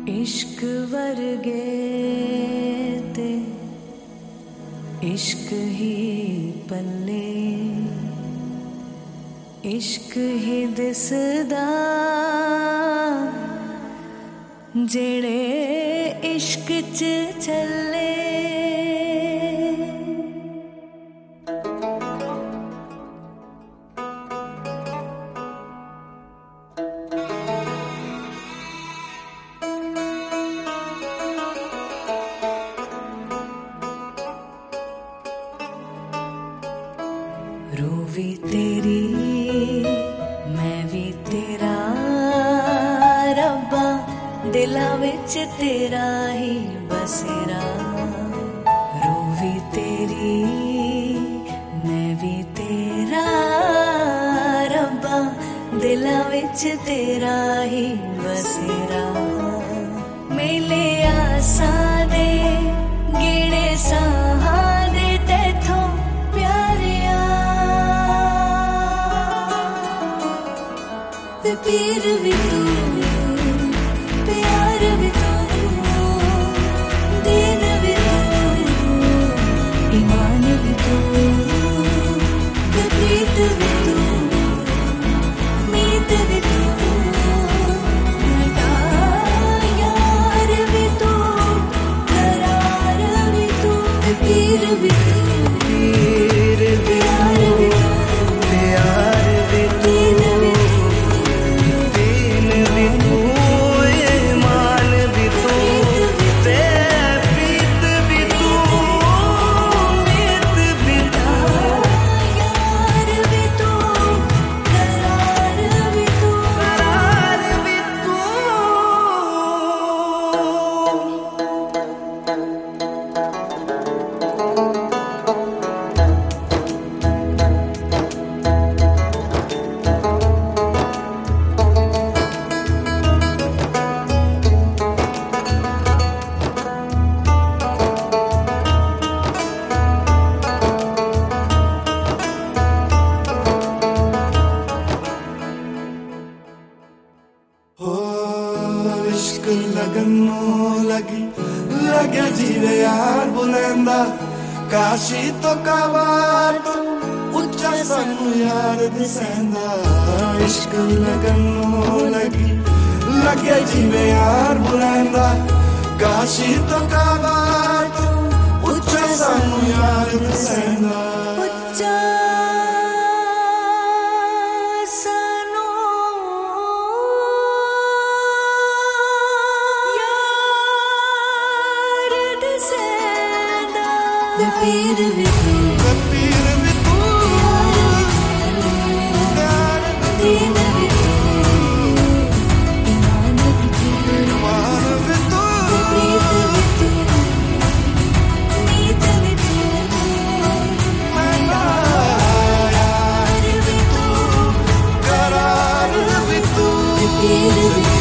इश्क वर्गे ते इश्क ही पल्ले इश्क ही दिसदा जेड़े इश्क च चले। रूह भी तेरी मैं भी तेरा रब्बा दिला विच तेरा ही बसेरा। रूह भी तेरी मैं भी तेरा रब्बा दिला विच तेरा ही बसेरा। मेले आसा दे गिणे साहा दे तेथों प्यारिया पीर भी तू प्यार भी तू दीन भी तू ईमान भी तू प्रीत भी तू मीत भी तू यार भी तू करार भी तू पीर भी तू पीर भी प्यार भी तू प्यार भी दीन भी दीन भी तू ईमान भी तू ते प्रीत भी तू मीत भी तू यार भी तू करार भी तू करार भी तू। इश्क लगनों लगी लगे जीवे यार बुलंदा काशी तो काबा तो उच्चा सानू यार दिसेंदा। इश्क लगनों लगी लगे जीवे यार बुलंदा काशी तो काबा तो उच्चा सानू यार दिसेंदा। उच्चा सानू यार दिसेंदा। पीर भी तू पीर भी तू प्यार भी दीन भी तू ईमान भी तू मान भी तू प्रीत भी तू मीत भी तू यार भी तू करार भी तू पीर भी